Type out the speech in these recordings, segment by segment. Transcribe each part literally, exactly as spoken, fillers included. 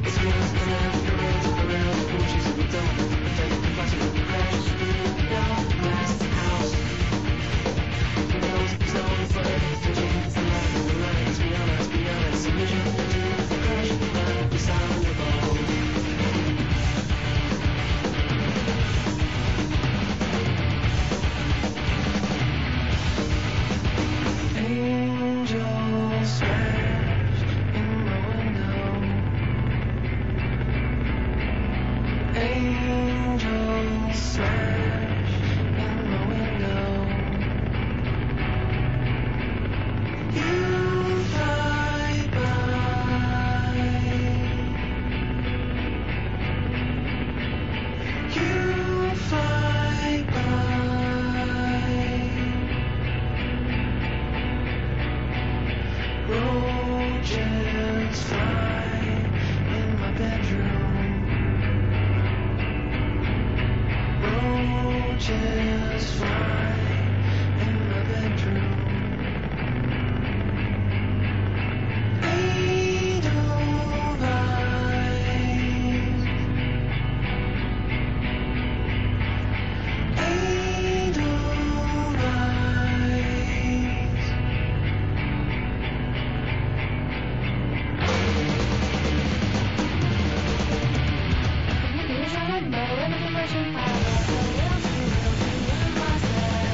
Remember when the conversion power, the little tree, little tree, little process.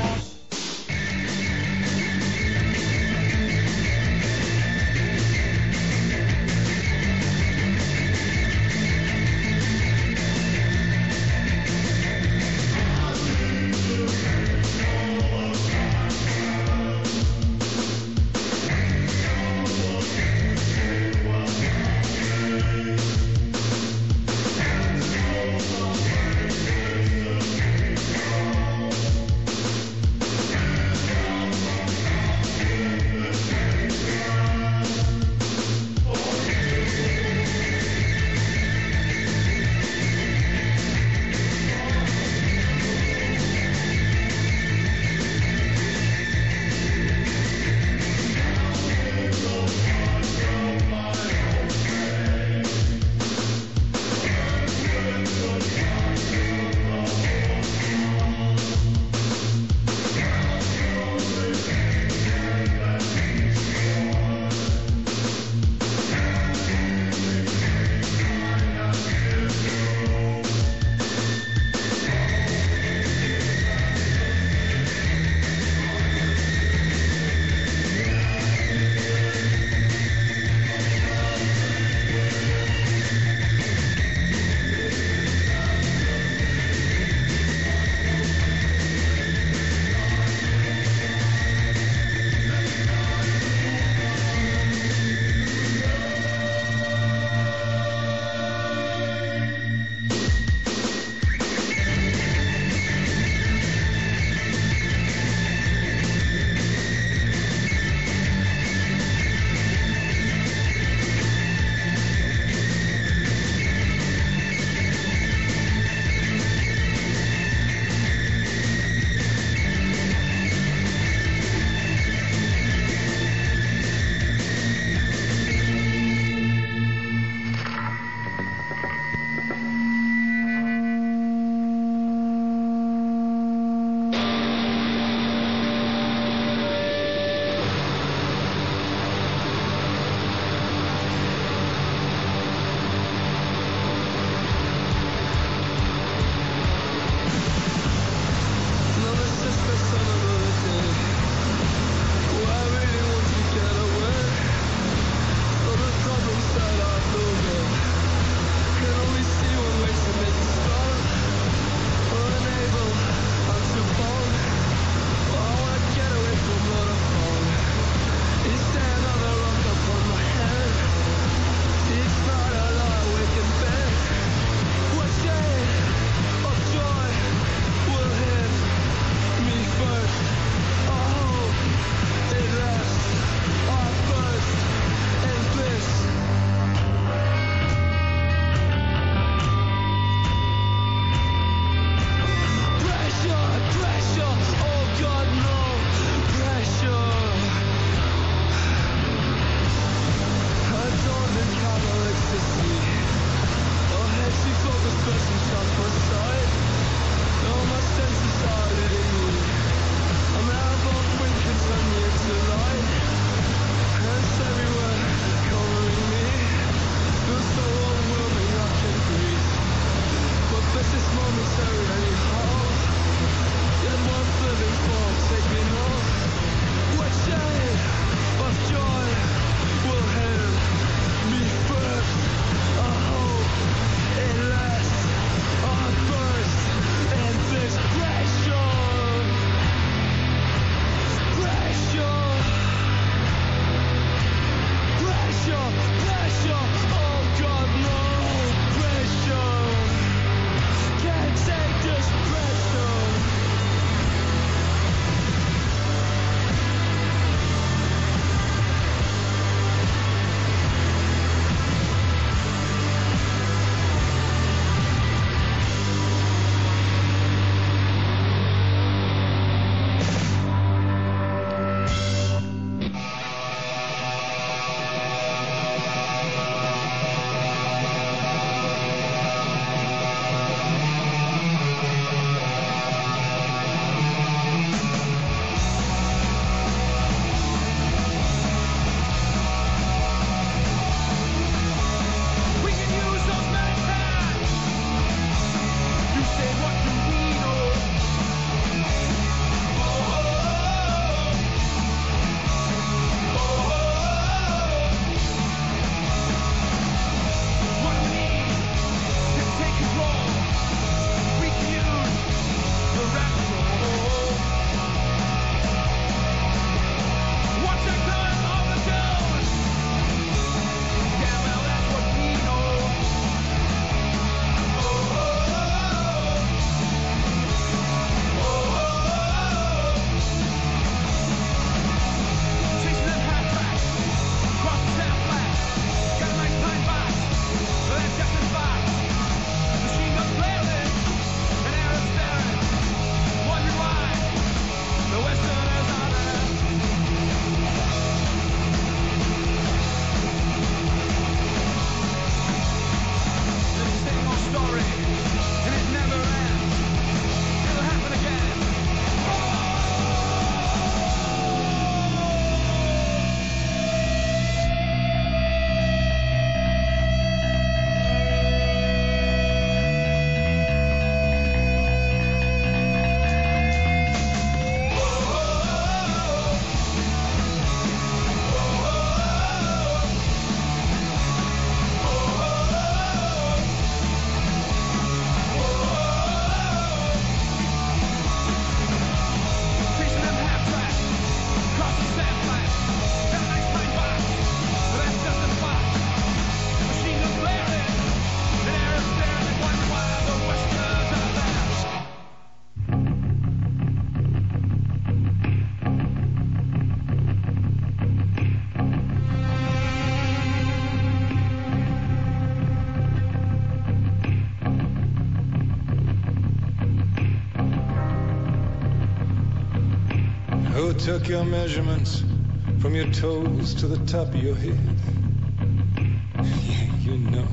Who took your measurements from your toes to the top of your head? Yeah, you know.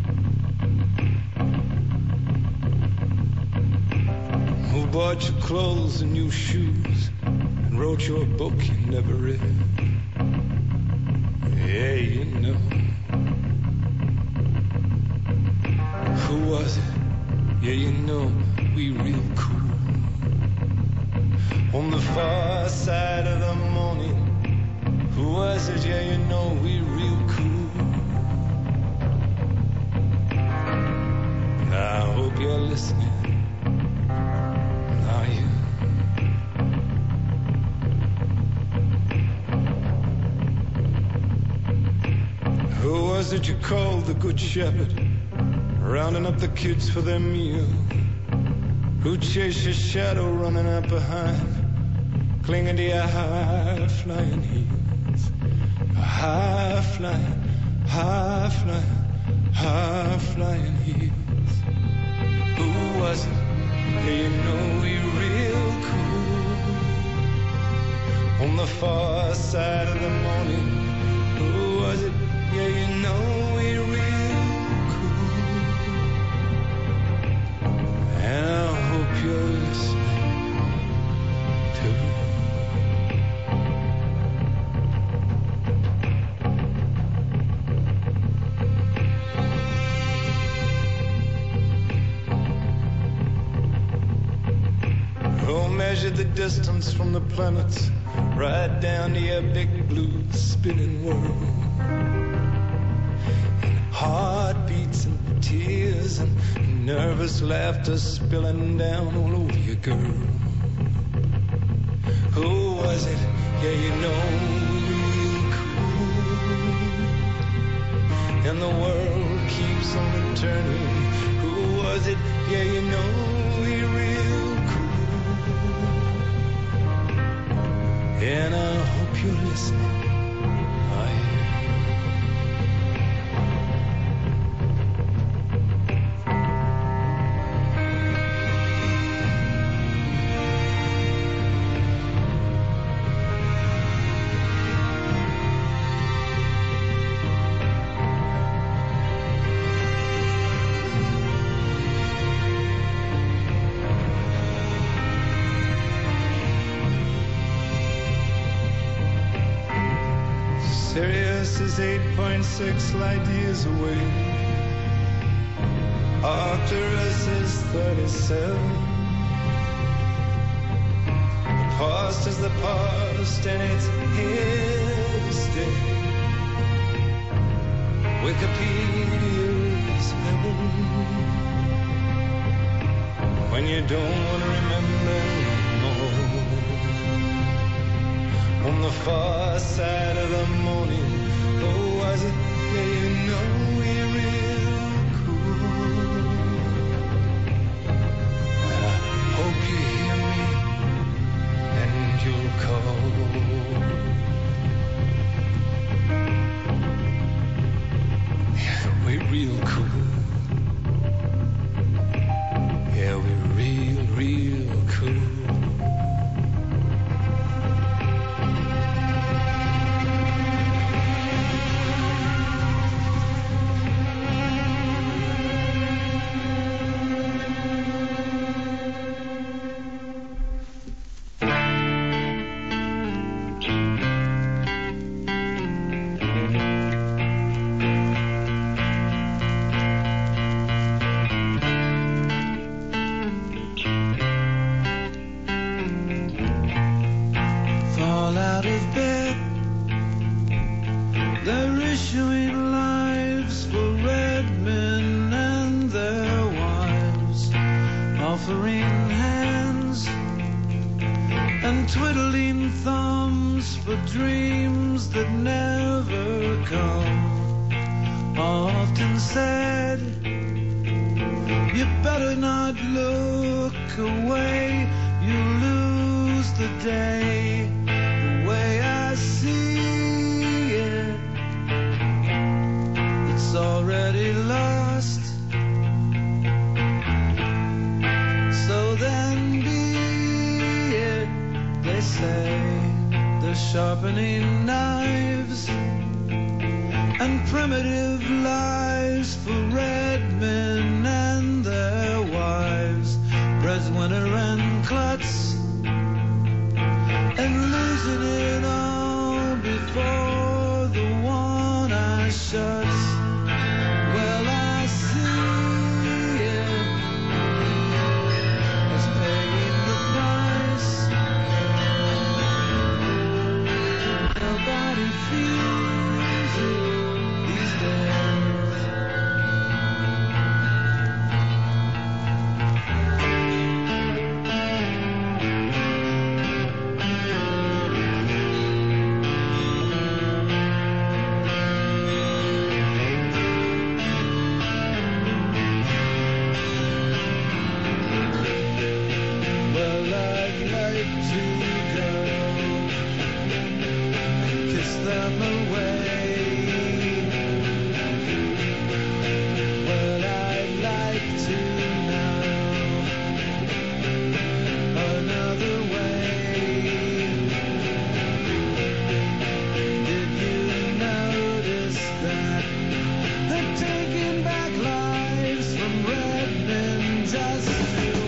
Who bought you clothes and new shoes and wrote you a book you never read? Yeah, you know. Who was it? Yeah, you know, we real cool. On the far side of the morning, who was it? Yeah, you know, we real cool. And I hope you're listening. Are you? Who was it you called the Good Shepherd, rounding up the kids for their meal? Who chased your shadow running up behind, clinging to your high-flying heels? High-flying, high-flying, high-flying heels. Who was it? Yeah, you know we real cool. On the far side of the morning, who was it? Yeah, you know we real cool. And I hope you're listening too. Who measured the distance from the planets right down to your big blue spinning world? Heartbeats and tears and nervous laughter spilling down all over you, girl. Who was it? Yeah, you know, real cool. And the world keeps on turning. Who was it? Yeah, you know, we real cool. And I hope you're listening. Sirius is eight point six light years away. Arcturus is thirty-seven. The past is the past and it's here to stay. Wikipedia is heaven. When you don't want to remember anymore. On the far side of the morning, oh, was it? Yeah, you know we're real cool. And I hope you hear me and you'll call. Yeah, we're real cool. Yeah, we're real, real cool. So then be it, they say. sharpening knives and primitive lives for red men and their wives, breadwinner and klutz, and losing it all before the one eye shuts. Well, I see it as paying the price. Nobody feels it these days. Well, I'd like to go kiss them away. Well, I'd like to know another way. Did you notice that they're taking back lives from red men just to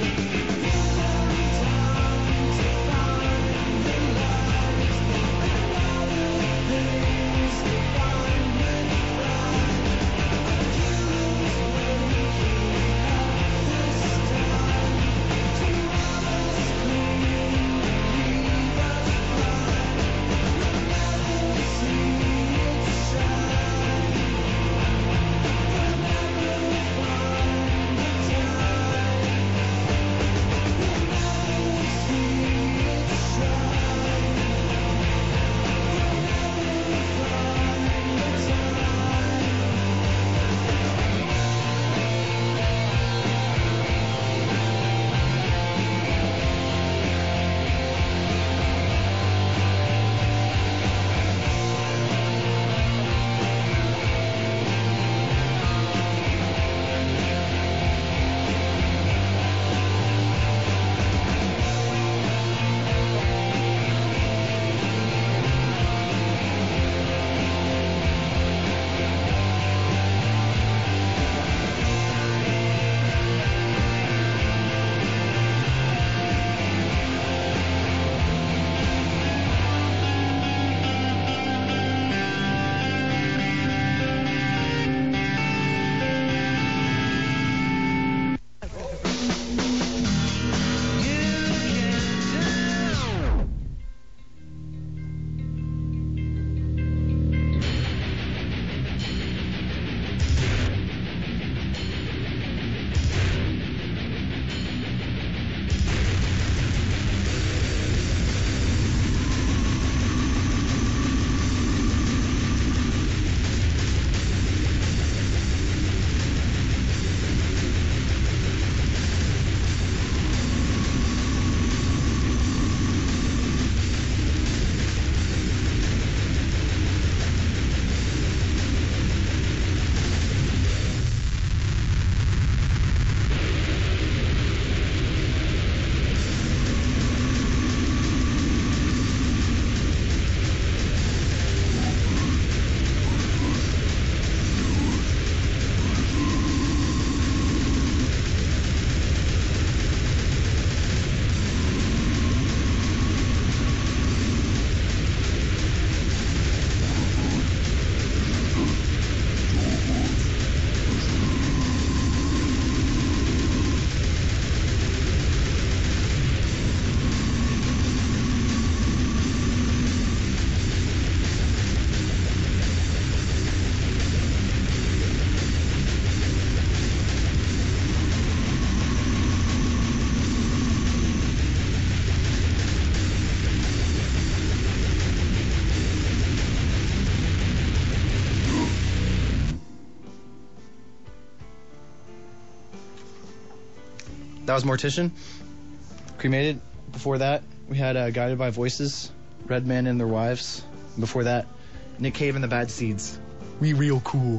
That was Mortician, Cremated. Before that, we had uh, Guided by Voices, Red Men and Their Wives. Before that, Nick Cave and the Bad Seeds, We Real Cool.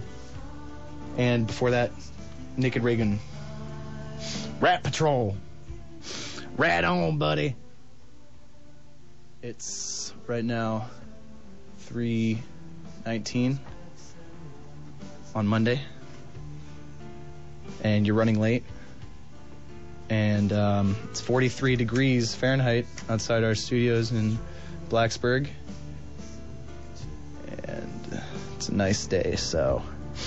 And before that, Naked Reagan, Rat Patrol. Rat on, buddy. It's right now forty-three nineteen on Monday, and you're running late, and um, it's forty-three degrees Fahrenheit outside our studios in Blacksburg, and it's a nice day, so...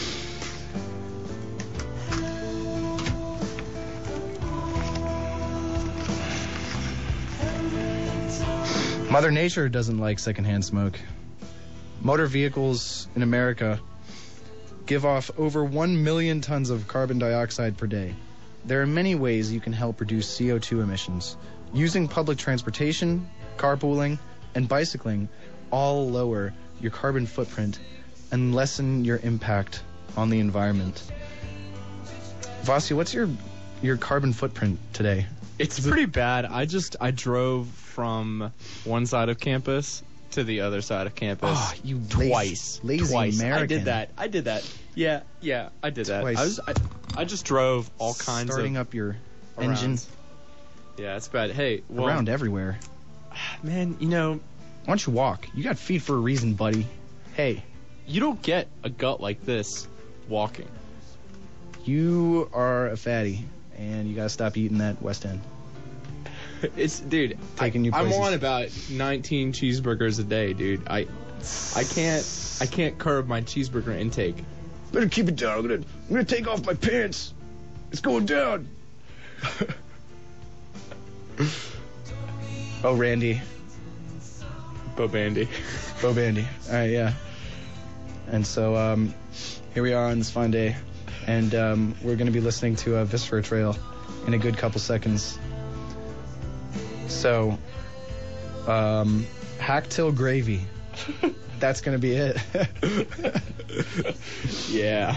Mother Nature doesn't like secondhand smoke. Motor vehicles in America give off over one million tons of carbon dioxide per day. There are many ways you can help reduce C O two emissions. Using public transportation, carpooling, and bicycling all lower your carbon footprint and lessen your impact on the environment. Vasya, what's your your carbon footprint today? It's pretty bad. I just I drove from one side of campus to the other side of campus. Oh, you twice, lazy, lazy twice. American. I did that. I did that. Yeah, yeah, I did that. Twice. I was I, I just drove all kinds Starting of up your around. engine Yeah, it's bad. Hey, well, around everywhere. man, you know, Why don't you walk? You got feet for a reason, buddy. Hey, you don't get a gut like this walking. you are a fatty, and you gotta stop eating that West End. It's dude. Taking I, you I'm places. on about nineteen cheeseburgers a day, dude. I, I can't. I can't curb my cheeseburger intake. Better keep it down. I'm gonna, I'm gonna take off my pants. It's going down. Oh, Randy. Bo Bandy. Bo Bandy. All right, yeah. And so um, here we are on this fine day, and um, we're going to be listening to uh, Viscera Trail in a good couple seconds. So, um, Hack Till Gravy. That's going to be it. Yeah.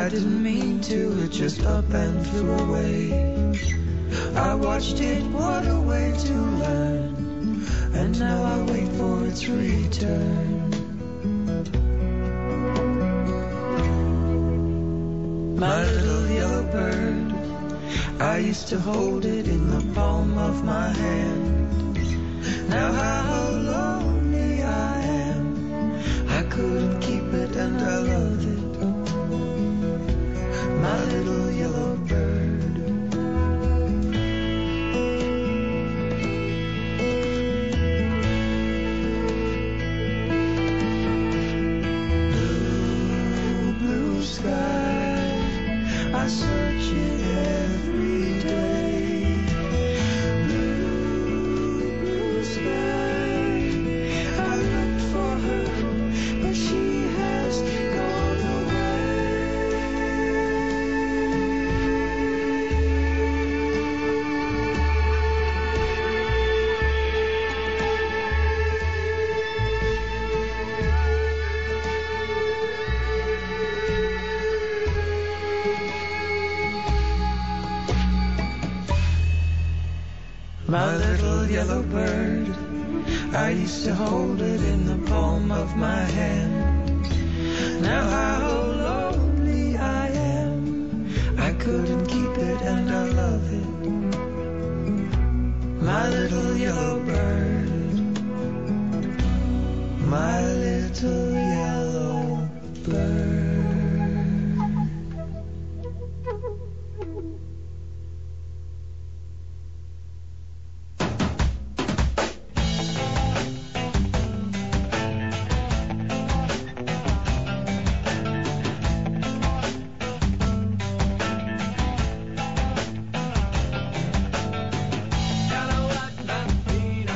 didn't mean to, it just up and flew away. I watched it, what a way to learn, and now I wait for its return. My little yellow bird, I used to hold it in the palm of my hand. Now how lonely I am, I couldn't keep it and I love it. My little yellow bird. Blue, blue sky, I search it every day. Blue, blue sky, I looked for her, but she has gone away. My little yellow bird, I used to hold it in the palm of my hand. Now how lonely I am, I couldn't keep it and I love it. My little yellow bird, my little yellow bird. Gotta wipe my feet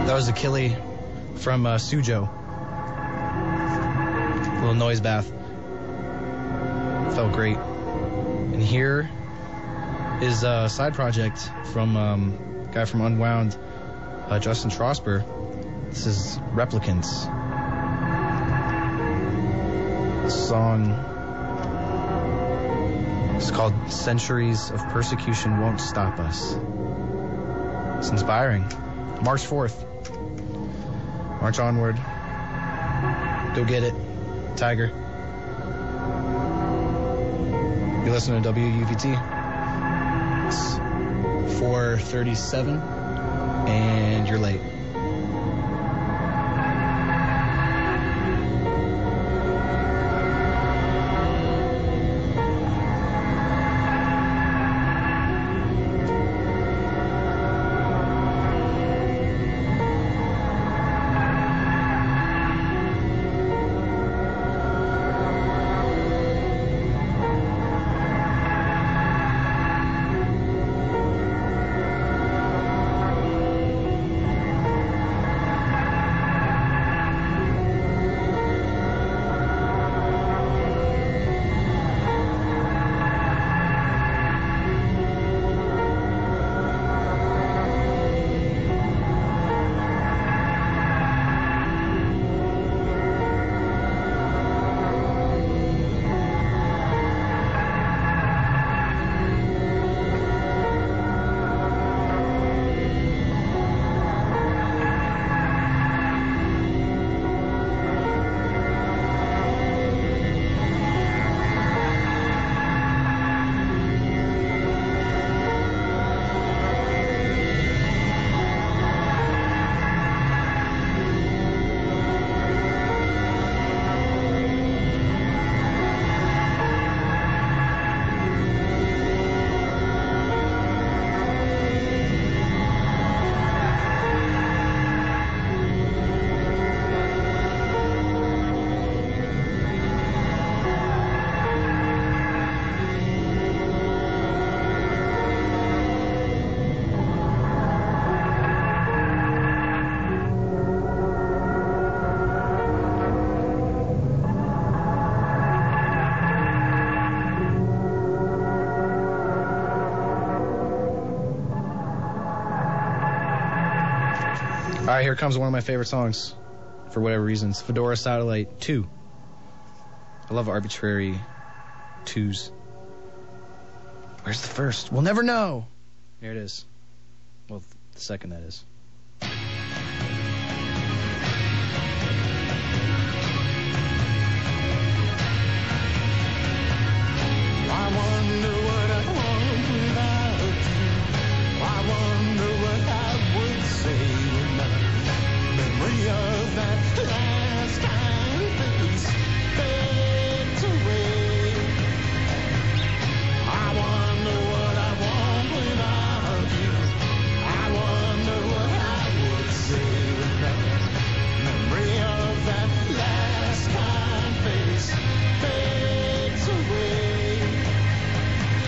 That was Achille from uh, Sujo. A little noise bath. Felt great. And here is a side project from um, a guy from Unwound, uh, Justin Strasberg. This is Replicants. The song is called Centuries of Persecution Won't Stop Us. It's inspiring. March fourth. March onward. Go get it, Tiger. You listen to W U V T. It's four thirty-seven, and you're late. All right, here comes one of my favorite songs, for whatever reasons. Fedora Satellite two. I love arbitrary twos. Where's the first? We'll never know. Here it is. Well, the second, that is. I wonder what I want without you. I wonder what I would say when the memory of that last time face fades away. I wonder what I want without you. I wonder what I would say when the memory of that last time face fades away.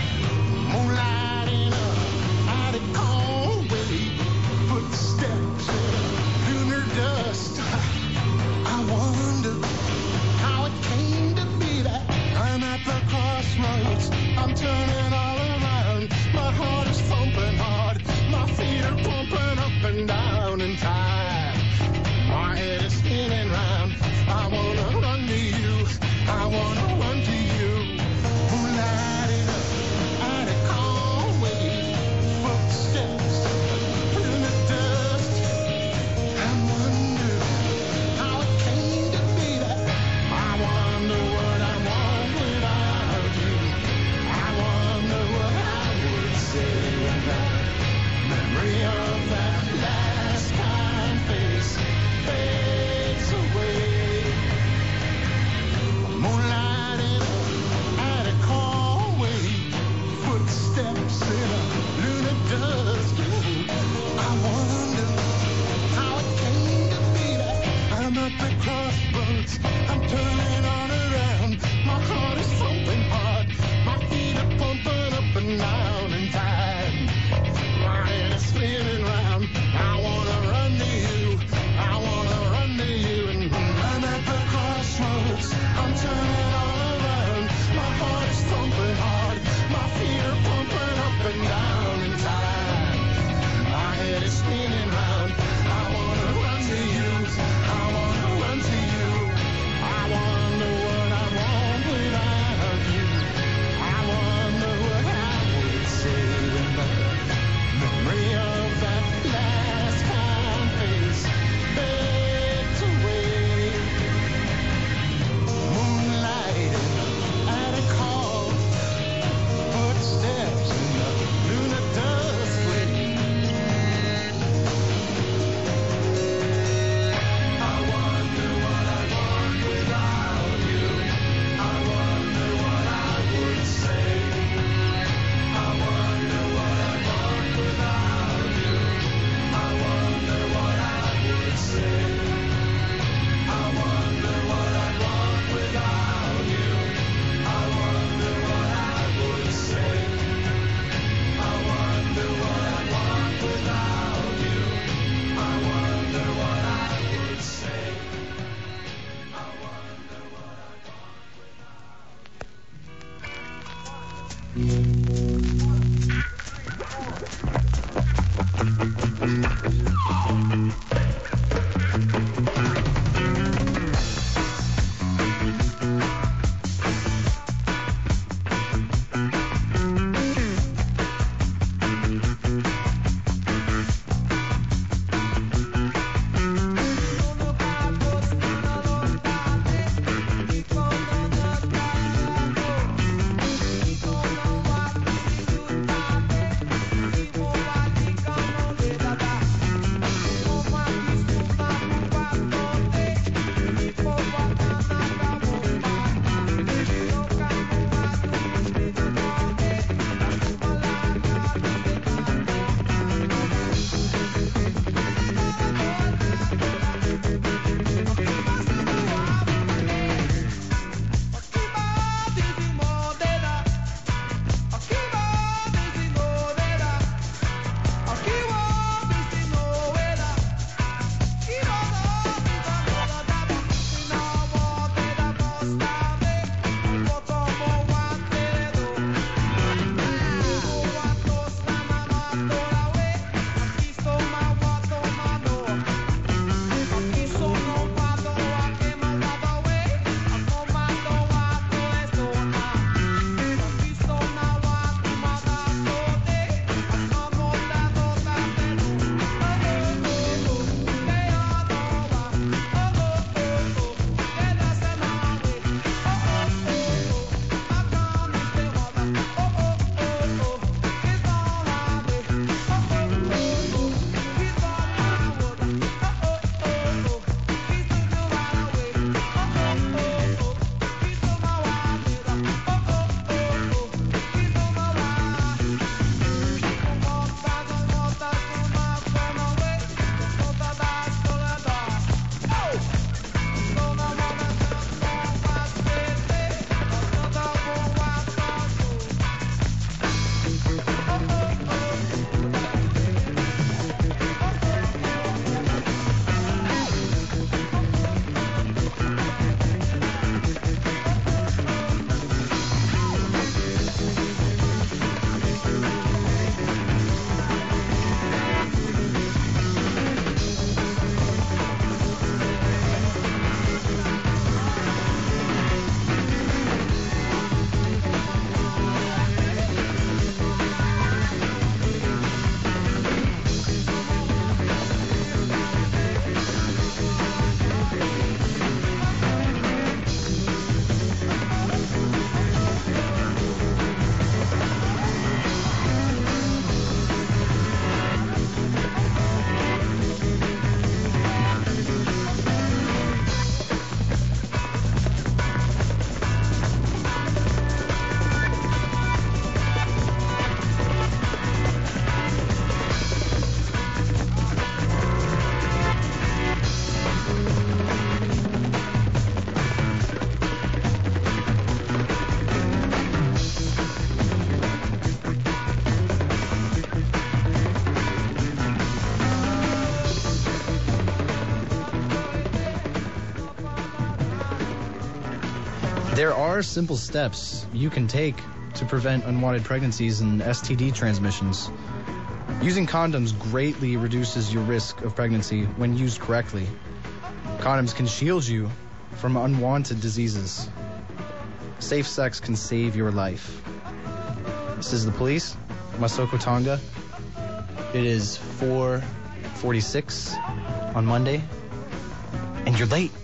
There are simple steps you can take to prevent unwanted pregnancies and S T D transmissions. Using condoms greatly reduces your risk of pregnancy when used correctly. Condoms can shield you from unwanted diseases. Safe sex can save your life. This is the police, Masoko Tonga. It is four forty-six on Monday, and you're late.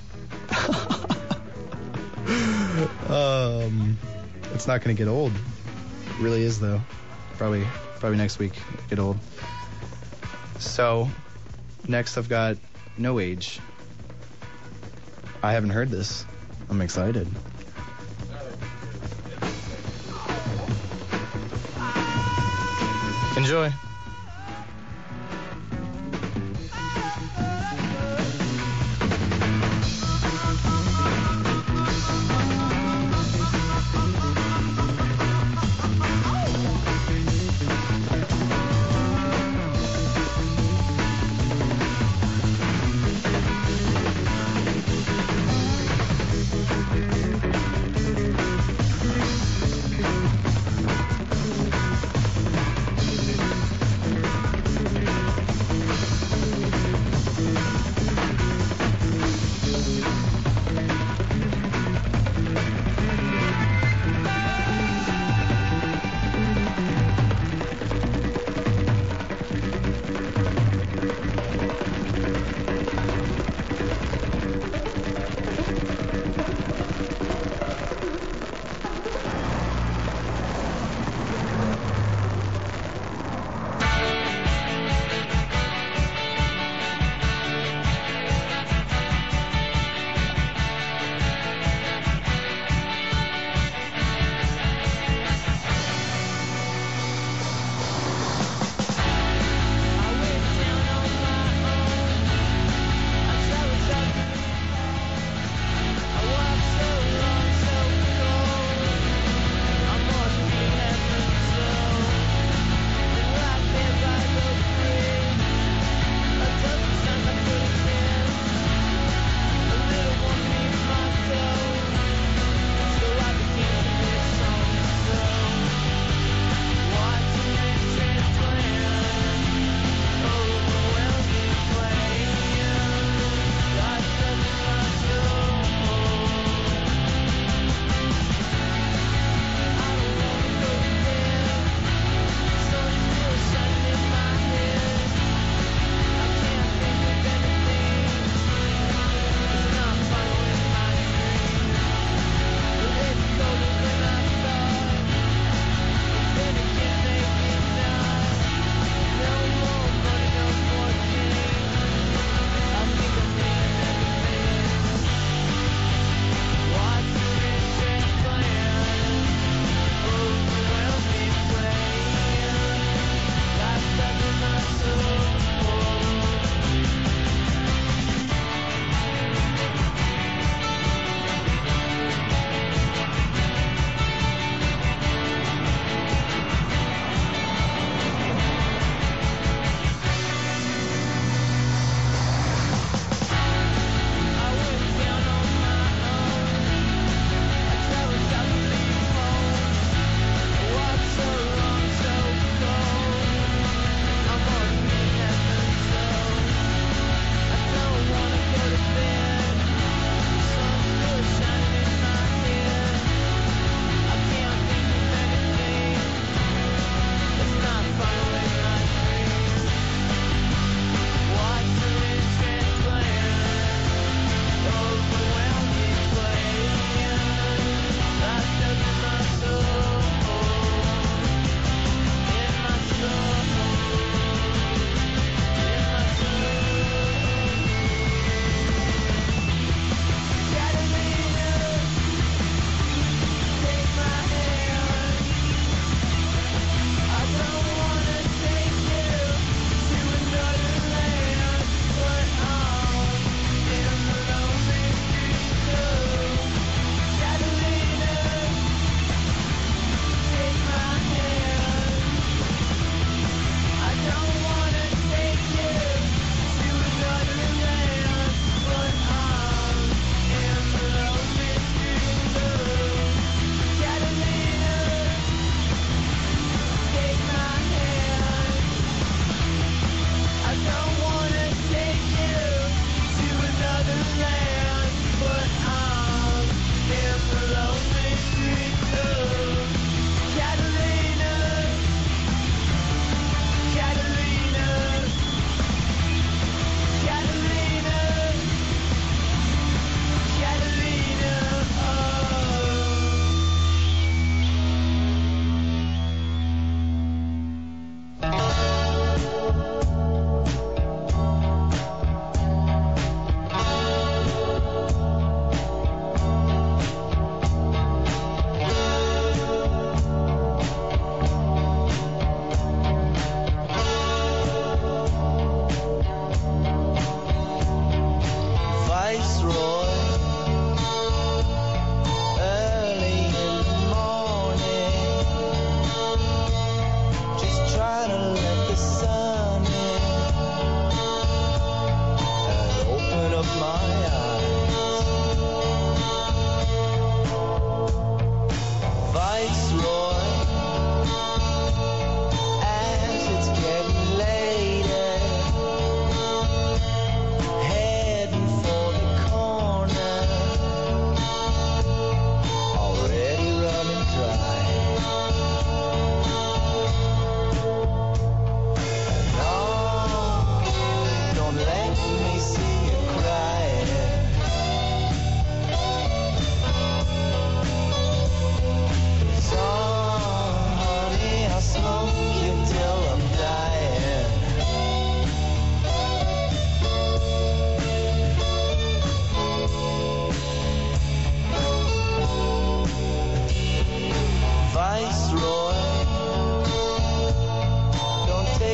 um, it's not going to get old. It really is, though. Probably, probably next week it'll get old. So, next I've got No Age. I haven't heard this. I'm excited. Enjoy.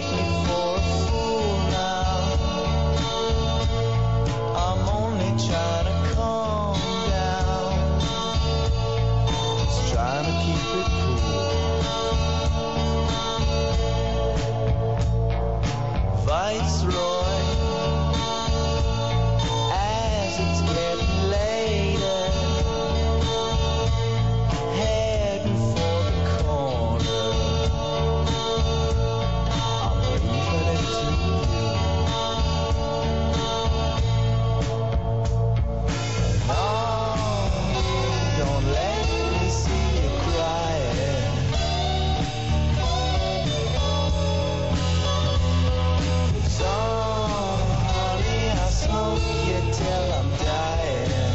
me for a fool now. I'm only trying to calm down, just trying to keep it cool. Viceroy, as it's getting later, heading for the corner. I'm leaving it to you. And oh, don't let me see you crying. So, honey, I'll smoke you till I'm dying.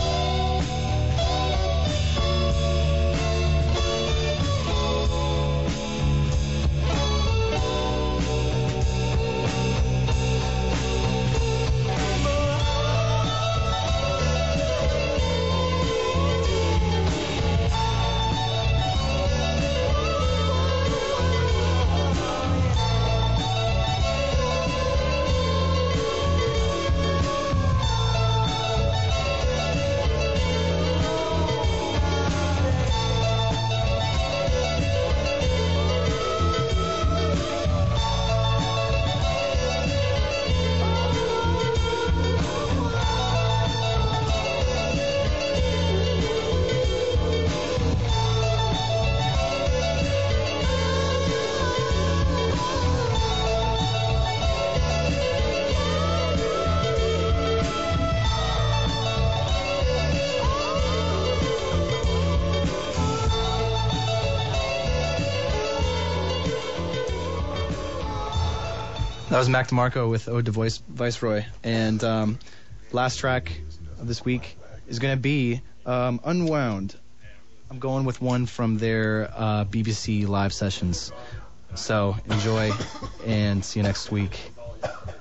That was Mac DeMarco with Ode to Voice, Viceroy. And um, last track of this week is going to be um, Unwound. I'm going with one from their uh, B B C live sessions. So enjoy and see you next week.